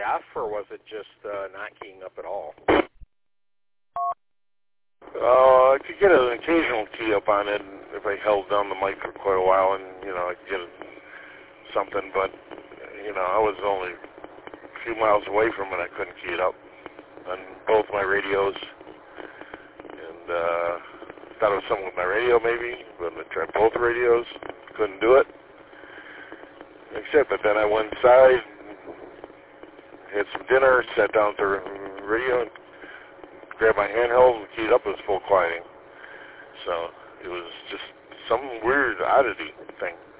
deaf, or was it just not keying up at all? I could get an occasional key up on it if I held down the mic for quite a while, and, I could get something, but, I was only a few miles away from it. I couldn't key it up on both my radios, and thought it was something with my radio maybe, but I tried both radios, couldn't do it. But then I went inside, had some dinner, sat down to the radio, and grabbed my handheld and keyed up. It was full quieting. So it was just some weird oddity thing.